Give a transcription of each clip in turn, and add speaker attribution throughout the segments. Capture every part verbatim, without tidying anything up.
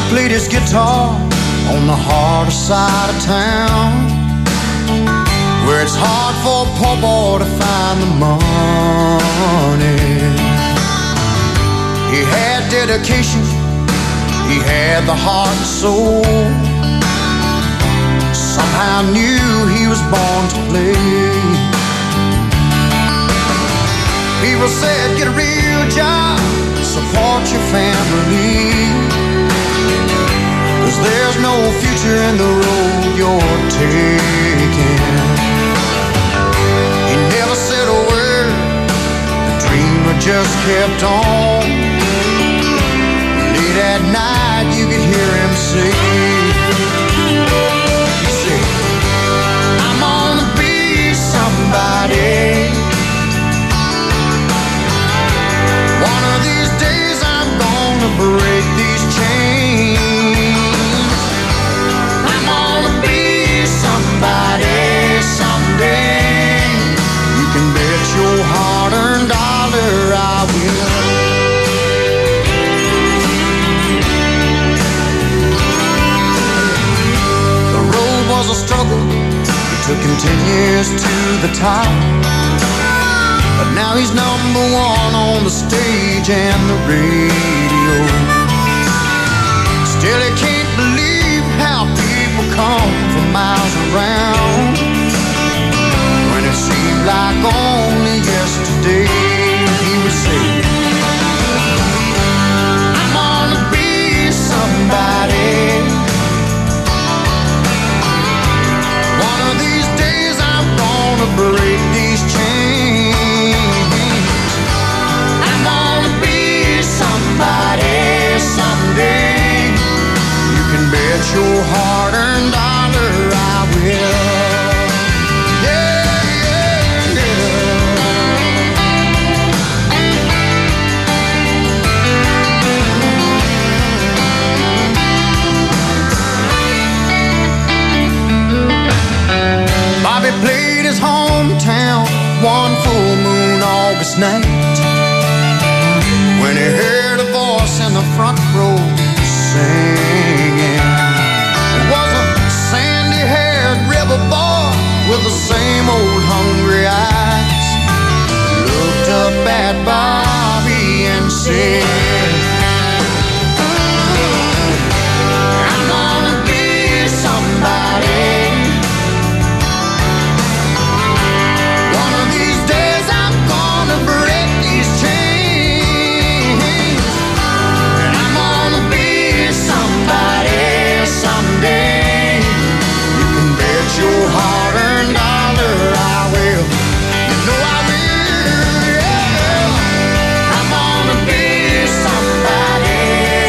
Speaker 1: played his guitar on the harder side of town, where it's hard for a poor boy to find the money. He had dedication, he had the heart and soul. Somehow knew he was born to play. People said, get a real job, support your family, 'cause there's no future in the road you're taking. He never said a word, the dreamer just kept on. Late at night you could hear him say, he said, I'm gonna be somebody. One of these days I'm gonna break these chains. I'm gonna be somebody someday. You can bet your hard-earned dollar I will. The road was a struggle, it took him ten years to the top. But now he's number one on the stage and the radio. Still he can't believe how people come from miles around, when it seemed like only yesterday he would say, I'm gonna be somebody. One of these days I'm gonna break these chains. Somebody someday, you can bet your hard-earned dollar I will. Yeah, yeah, yeah. Bobby played his hometown one full moon August night, when he heard a voice in the front row singing. It was a sandy-haired rebel boy with the same old hungry eyes. Looked up at Bobby and said, I'm gonna be somebody. One of these days I'm gonna break these chains. Your hard-earned dollar I will. You know I will, yeah. I'm gonna be somebody.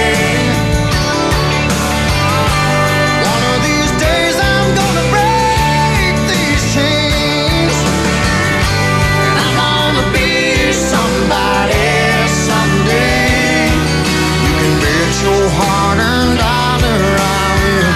Speaker 1: One of these days I'm gonna break these chains, and I'm gonna be somebody someday. You can bet your hard-earned dollar I will.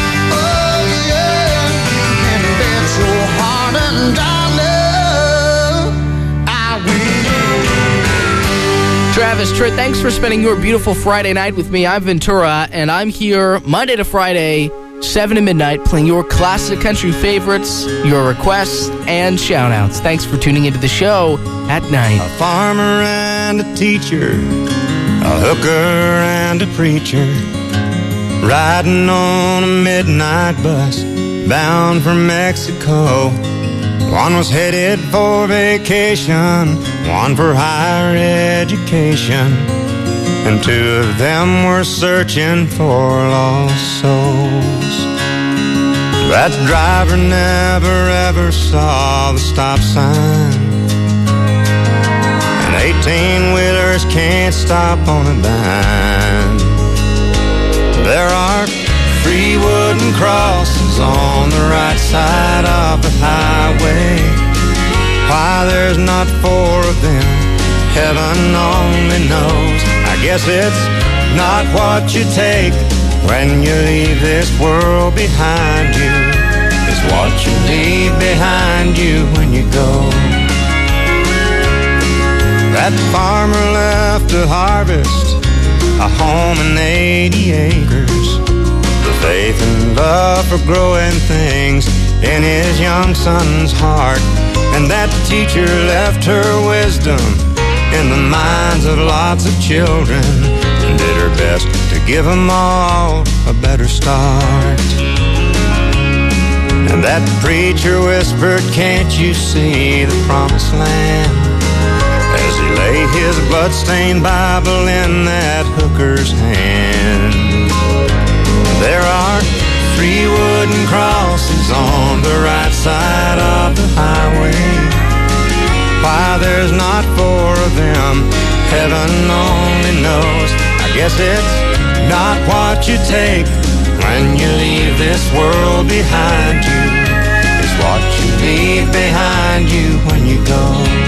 Speaker 2: Travis Tritt, thanks for spending your beautiful Friday night with me. I'm Ventura, and I'm here Monday to Friday, seven to midnight, playing your classic country favorites, your requests, and shout-outs. Thanks for tuning into the show at night.
Speaker 1: A farmer and a teacher, a hooker and a preacher, riding on a midnight bus bound for Mexico. One was headed for vacation, one for higher education, and two of them were searching for lost souls. That driver never ever saw the stop sign, and eighteen-wheelers can't stop on a dime. There are three wooden crosses on the right side of the highway. Why there's not four of them, heaven only knows. I guess it's not what you take when you leave this world behind you. It's what you leave behind you when you go. That farmer left to harvest a home and eighty acres, the faith and love for growing things in his young son's heart. And that teacher left her wisdom in the minds of lots of children and did her best to give them all a better start. And that preacher whispered, "Can't you see the promised land?" as he lay his bloodstained Bible in that hooker's hand. There are three wooden crosses on the right side of the highway. Why there's not four of them, heaven only knows. I guess it's not what you take when you leave this world behind you, it's what you leave behind you when you go.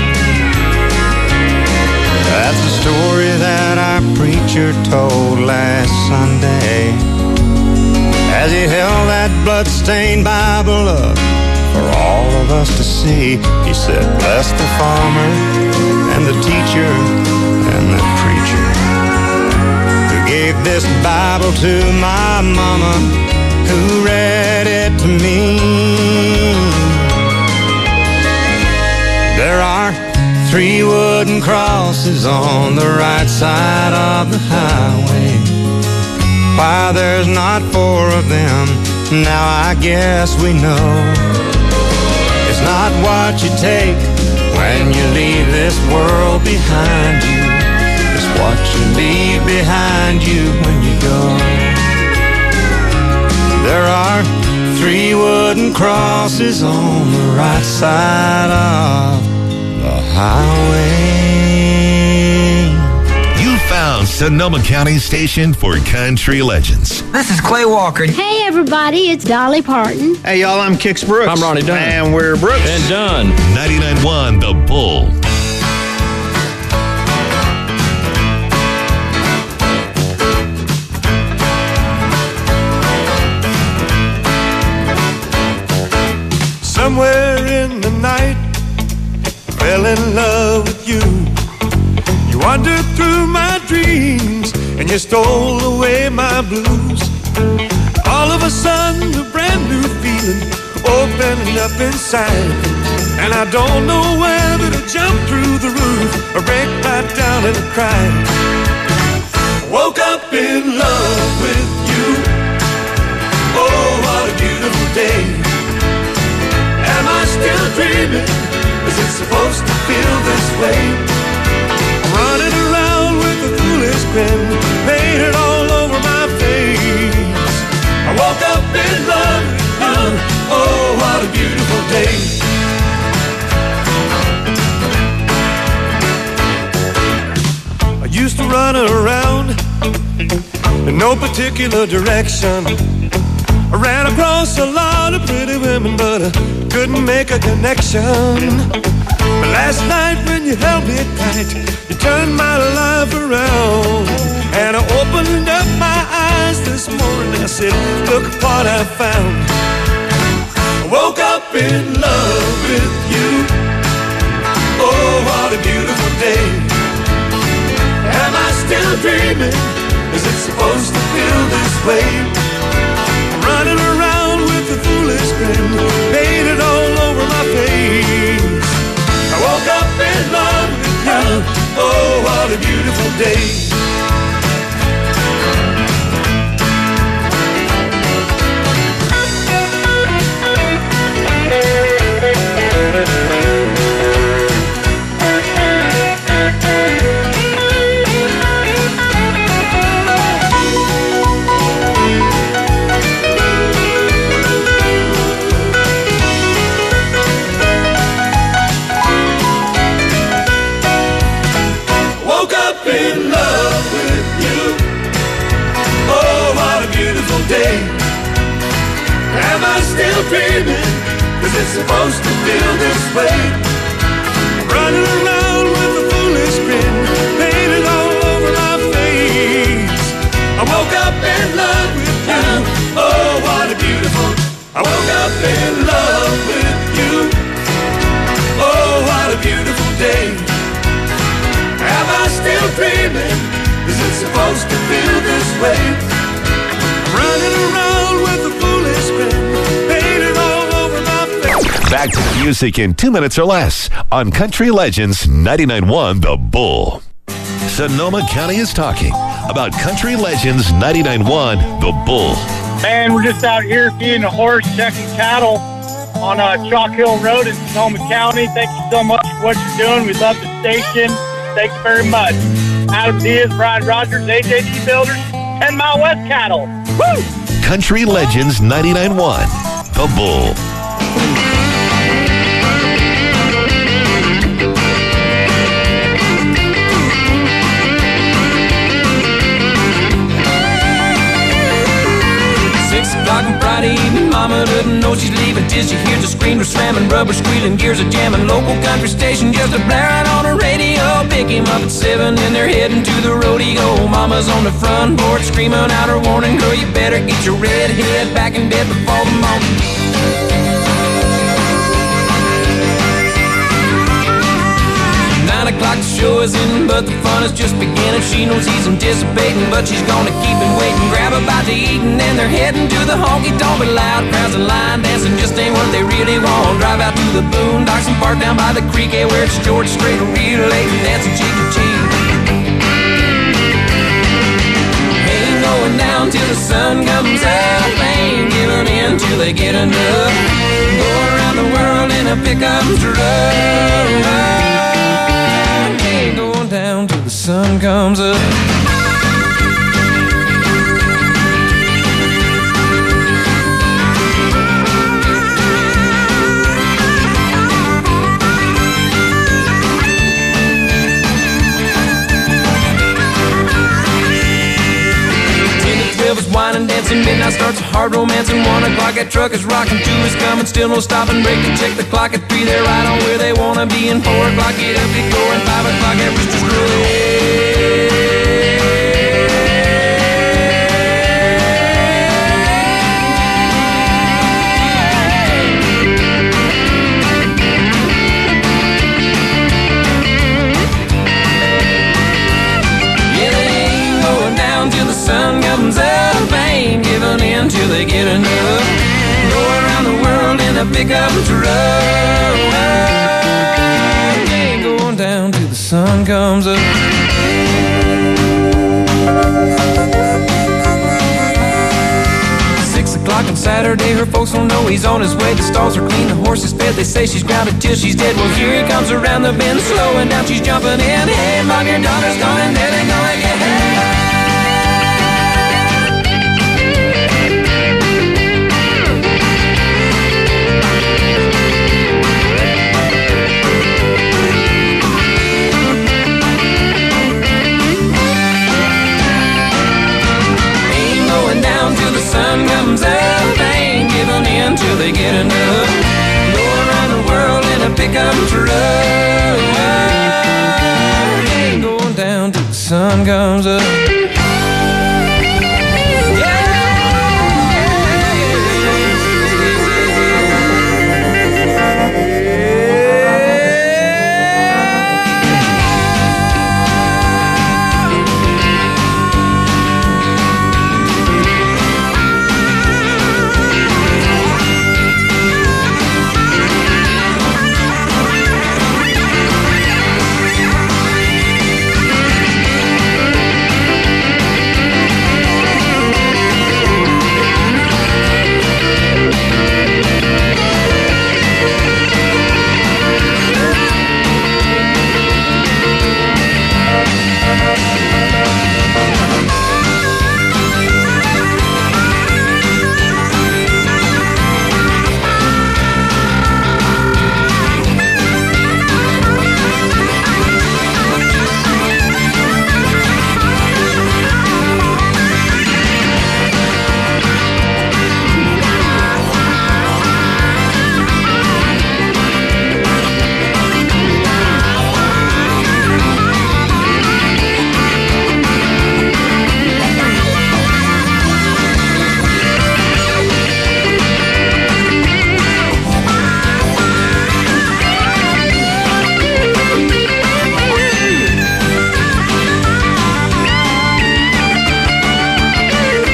Speaker 1: That's the story that our preacher told last Sunday as he held that bloodstained Bible up for all of us to see. He said, "Bless the farmer and the teacher and the preacher who gave this Bible to my mama, who read it to me." There are three wooden crosses on the right side of the highway. Why there's not four of them, now I guess we know. It's not what you take when you leave this world behind you, it's what you leave behind you when you go. There are three wooden crosses on the right side of the highway.
Speaker 3: You found Sonoma County's station for country legends.
Speaker 4: This is Clay Walker.
Speaker 5: Hey everybody, it's Dolly Parton.
Speaker 6: Hey y'all, I'm Kix Brooks.
Speaker 7: I'm Ronnie Dunn.
Speaker 6: And we're Brooks.
Speaker 7: And Dunn.
Speaker 3: ninety-nine point one The Bull.
Speaker 1: Somewhere in the night, I fell in love with you. You wandered through my dreams and you stole away my blues. All of a sudden, a brand new feeling opening up inside, and I don't know whether to jump through the roof or break right down and cry. Woke up in love with you. Oh, what a beautiful day. Am I still dreaming? Is it supposed to feel this way? I'm running around with a foolish grin painted all over my face. I woke up in love with you. Oh, what a beautiful day. I used to run around in no particular direction. I ran across a lot of pretty women, but I couldn't make a connection. But last night when you held me tight, you turned my life around, and I opened up my eyes this morning. I said, look what I found. I woke up in love with you. Oh, what a beautiful day. Am I still dreaming? Is it supposed to feel this way? Running around with a foolish grin painted all over my face. I woke up in love with you. Oh, what a beautiful day. Day. Am I still dreaming? Is it supposed to feel this way? Running around with a foolish grin painted all over my face. I woke up in love with you. Oh, what a beautiful. I woke up in love with you. Oh, what a beautiful day. Am I still dreaming? Is it supposed to
Speaker 3: Back to the music in two minutes or less on Country Legends ninety-nine point one The Bull. Sonoma County is talking about Country Legends ninety-nine point one The Bull.
Speaker 6: Man, we're just out here feeding a horse, checking cattle on uh, Chalk Hill Road in Sonoma County. Thank you so much for what you're doing. We love the station. Thank you very much. Adam Diaz, Brian Rogers, A J D Builders, ten Mile West Cattle. Woo!
Speaker 3: Country Legends ninety-nine point one The Bull.
Speaker 4: Six o'clock on Friday evening, mama doesn't know she's leaving till she hears the screamer slamming, rubber squealing, gears are jamming, local country station just a blaring on the radio. Pick him up at seven and they're heading to the rodeo. Mama's on the front porch screaming out her warning, girl, you better get your red head back in bed before the morning. Nine o'clock the show is in, but the fun is just beginning. She knows he's anticipating, but she's gonna keep him waiting. Grab a bite to eat and then they're heading to the honky tonk. But loud crowds and line dancing just ain't what they really want. Drive out to the boondocks and park down by the creek, yeah, where it's George Strait real late and dancing cheek to cheek. Ain't going down till the sun comes up, ain't giving in till they get enough. Go around the world in a pickup truck, going down till the sun comes up. Wine and dancing, midnight starts a hard romance, and one o'clock that truck is rocking, two is coming, still no stopping, break and check the clock at three, they're right on where they wanna be, and four o'clock get up, get going, five o'clock that rooster's crowing. Yeah, they ain't going down till the sun comes up, ain't giving in till they get enough. Go around the world in a pickup truck, ain't going down till the sun comes up. Six o'clock on Saturday, her folks don't know he's on his way. The stalls are clean, the horse is fed, they say she's grounded till she's dead. Well, here he comes around the bend, slowing down, she's jumping in. Hey, mom, your daughter's gone and dead, ain't gonna get hey. Sun comes up, ain't giving in till they get enough. Go around the world in a pickup truck, ain't going down till the sun comes up.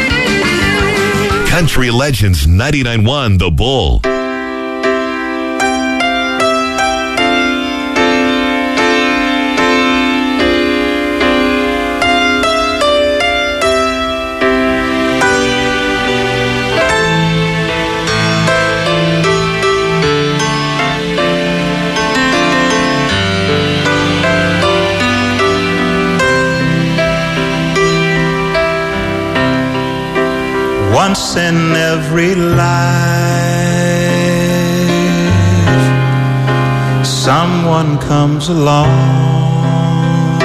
Speaker 3: Country Legends ninety-nine point one The Bull.
Speaker 1: Once in every life, someone comes along,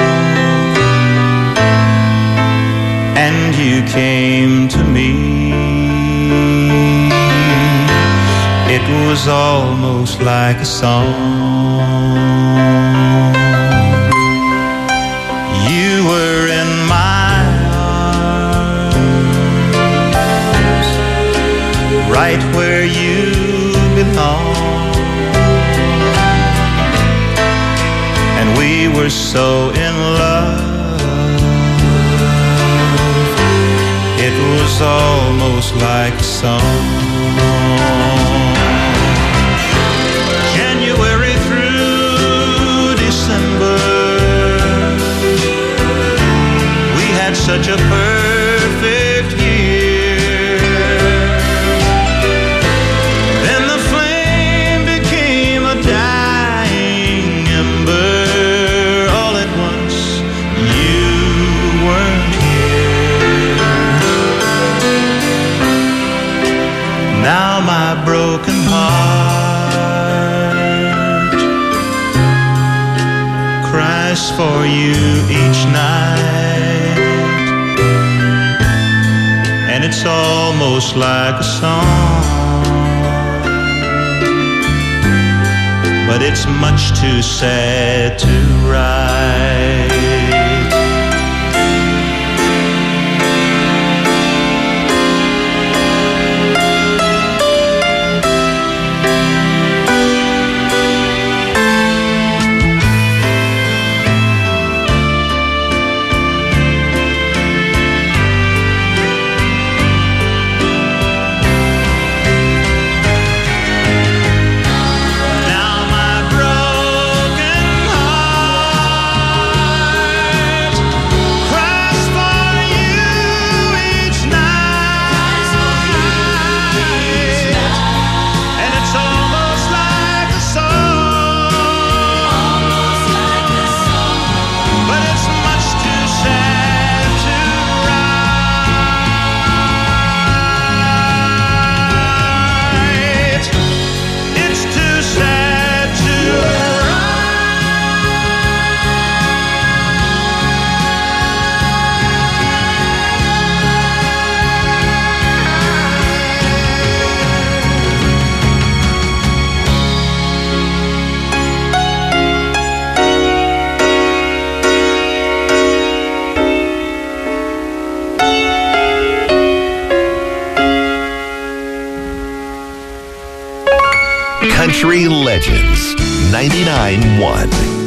Speaker 1: and you came to me. It was almost like a song. You were in my arms, right where you belong, and we were so in love. It was almost like a song. January through December, we had such a perfect year. Then the flame became a dying ember. All at once, you weren't here. Now my broken heart cries for you each night, and it's almost like a song, but it's much too sad to write.
Speaker 3: Country Legends ninety-nine point one.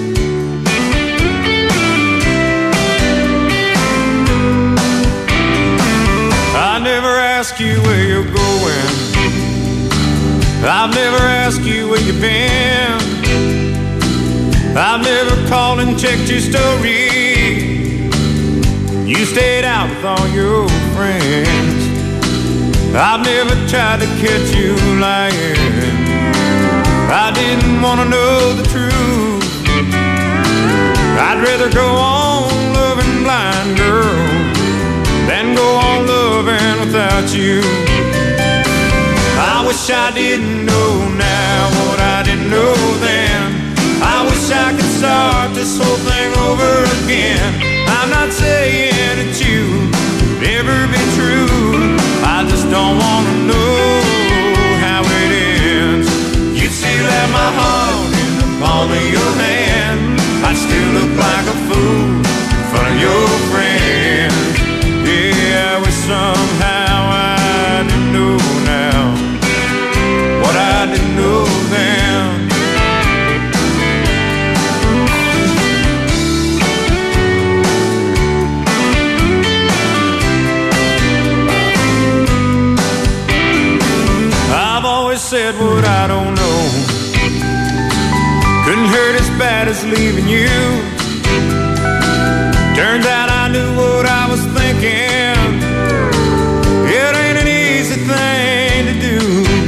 Speaker 7: I never ask you where you're going. I've never asked you where you've been. I've never called and checked your story. You stayed out with all your friends. I've never tried to catch you lying. I didn't want to know the truth. I'd rather go on loving blind, girl, than go on loving without you. I wish I didn't know now what I didn't know then. I wish I could start this whole thing over again. I'm not saying that you would ever be true. I just don't want to know how it ends. You'd still have my heart in the palm of your hand. I'd still look like a fool in front of your friends. Yeah, I wish somehow I didn't know now what I didn't know then. I've always said what I don't know. Couldn't hurt as bad as leaving you. Turns out I knew what I was thinking. It ain't an easy thing to do.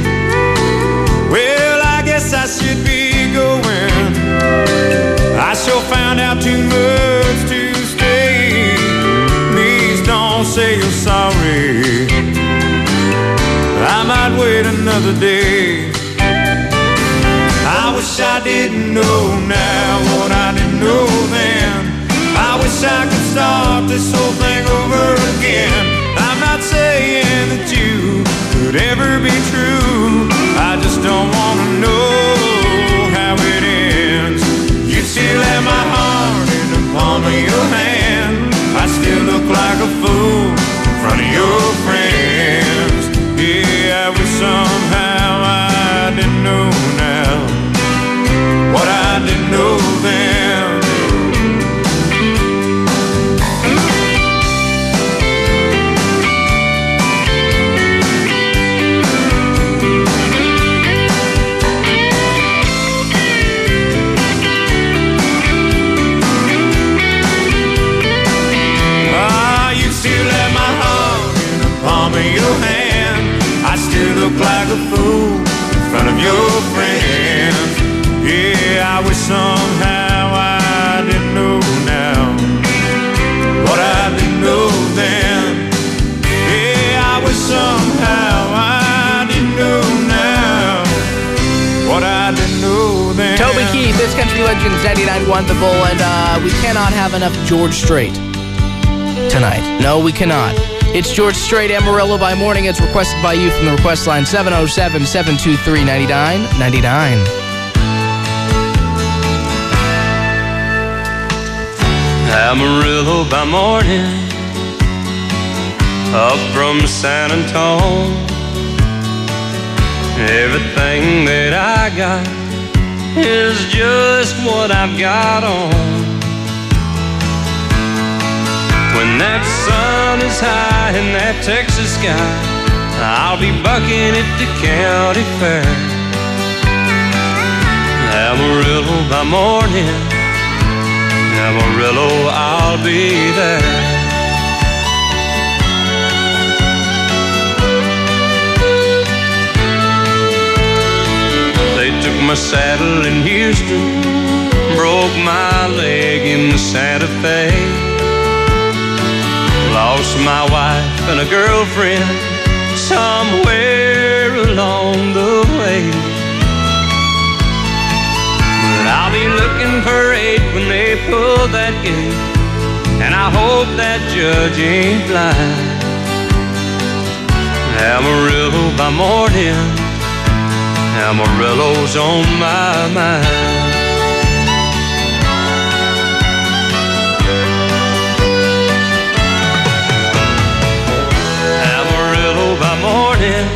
Speaker 7: Well, I guess I should be going. I sure found out too much to stay. Please don't say you're sorry. another day. I wish I didn't know now what I didn't know then. I wish I could start this whole thing over again. I'm not saying that you could ever be true. I just don't want to know how it ends. You still have my heart in the palm of your hand. I still look like a fool in front of your friends. Yeah, I wish somehow I didn't know now what I didn't know then. Ah, you still have my heart in the palm of your hand. I still look like a fool in front of your friends. Yeah, I wish somehow I didn't know now what I didn't know then. Yeah, I wish somehow I didn't know now what I didn't know then.
Speaker 2: Toby Keith, this Country Legends ninety-nine point one The Bull, and uh, we cannot have enough George Strait tonight. No, we cannot. It's George Strait, Amarillo by Morning. It's requested by you from the request line seven oh seven, seven two three, nine nine nine nine.
Speaker 8: Amarillo by morning, up from San Antone. Everything that I got is just what I've got on. When that sun is high in that Texas sky, I'll be bucking at the county fair. Amarillo by morning, Amarillo, I'll be there. They took my saddle in Houston, broke my leg in Santa Fe, lost my wife and a girlfriend somewhere along the way. I'll be looking for eight when they pull that gate, and I hope that judge ain't blind. Amarillo by morning, Amarillo's on my mind. Amarillo by morning,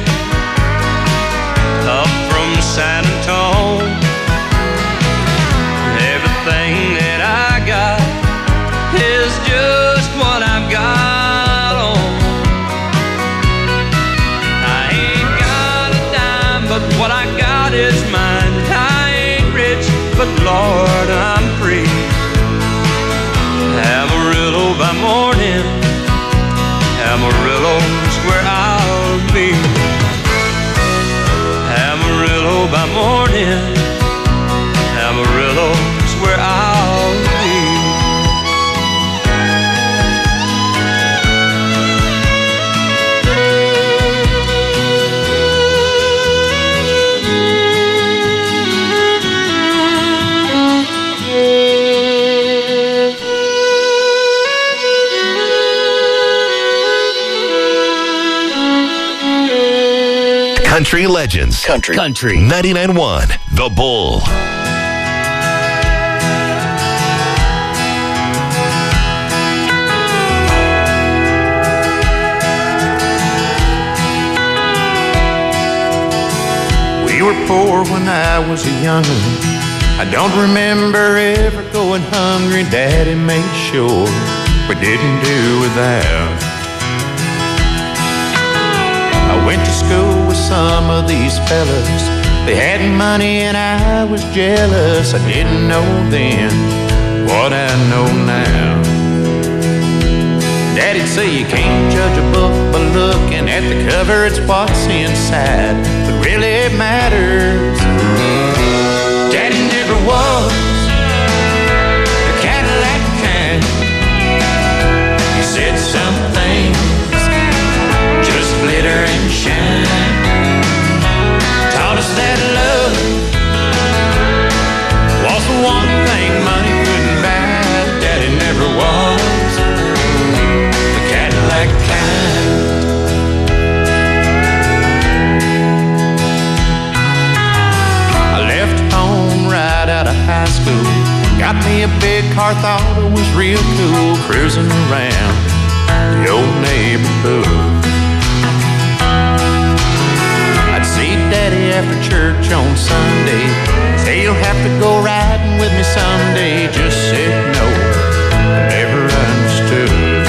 Speaker 8: up from San Antone. Everything that I got is just what I've got on. I ain't got a dime, but what I got is mine. I ain't rich, but Lord, I'm free. Amarillo by morning, Amarillo's where I'll be. Amarillo by morning, Amarillo's where I'll be.
Speaker 3: Country Legends.
Speaker 2: Country. Country.
Speaker 3: ninety-nine point one The Bull.
Speaker 7: We were poor when I was a young'un. I don't remember ever going hungry. Daddy made sure we didn't do without. I went to school with some of these fellas. They had money and I was jealous. I didn't know then what I know now. Daddy'd say you can't judge a book by looking at the cover. It's what's inside that really matters. Daddy never was the Cadillac kind. He said some things just glitter and shine. car, thought it was real cool, cruising around the old neighborhood. I'd see Daddy after church on Sunday, say he'll have to go riding with me someday. Just said no, I never understood.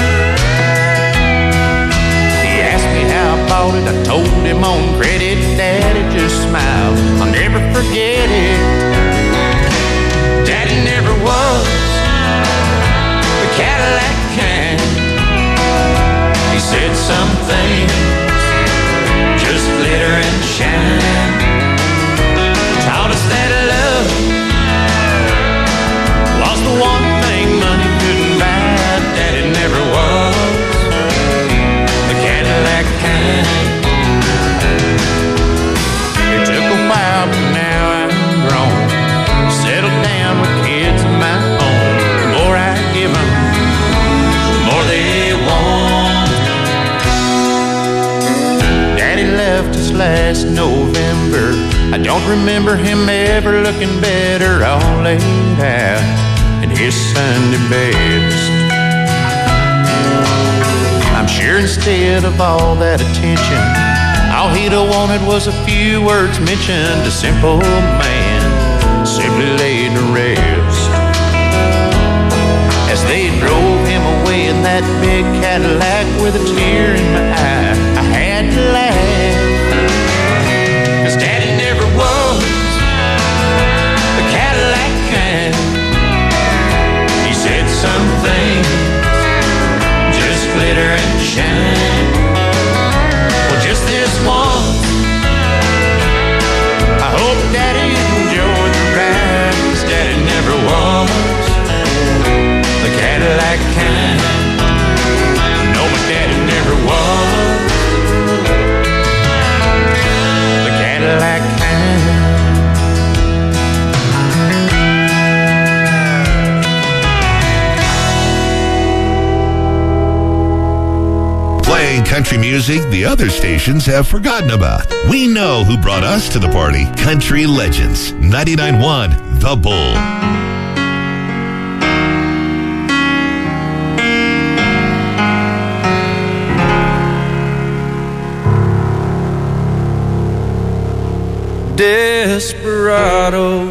Speaker 7: He asked me how I bought it, I told him on credit. Daddy just smiled, I'll never forget it. Daddy never was the Cadillac kind. He said some things just glitter and shine. Taught us that love was the one thing money couldn't buy. Daddy never was the Cadillac kind. It took a while, but now I'm grown, settled down with kids of my own. The more I give them, the more they want. Daddy left us last November. I don't remember him ever looking better, all laid out in his Sunday best. I'm sure instead of all that attention, all he'd have wanted was a few words mentioned. A simple man simply laid to rest. As they drove him away in that big Cadillac with a tear in my eye, I had to laugh. 'Cause Daddy never was the Cadillac kind. He said some things just glitter and shine. Well, just this once, I hope Daddy enjoyed the ride. 'Cause Daddy never was the Cadillac kind. No, my Daddy never was the Cadillac kind.
Speaker 3: Playing country music the other stations have forgotten about. We know who brought us to the party. Country Legends, ninety-nine point one The Bull.
Speaker 8: Desperado,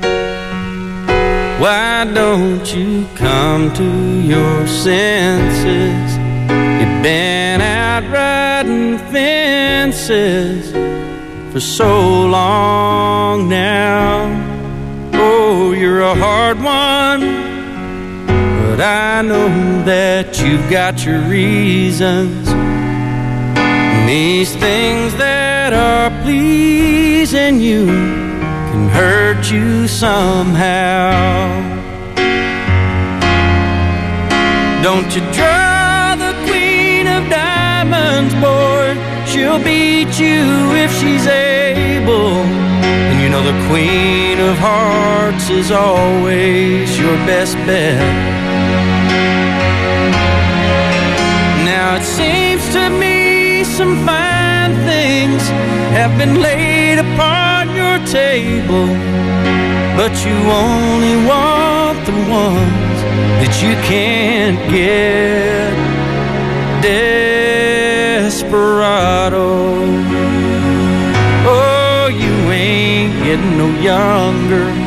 Speaker 8: why don't you come to your senses? You've been out riding fences for so long now. Oh, you're a hard one, but I know that you've got your reasons. And these things that are pleasing you can hurt you somehow. Don't you draw the queen of diamonds, boy. She'll beat you if she's able. And you know the queen of hearts is always your best bet. Now it seems to me some fine things have been laid upon your table, but you only want the ones that you can't get. Desperado, oh, you ain't getting no younger.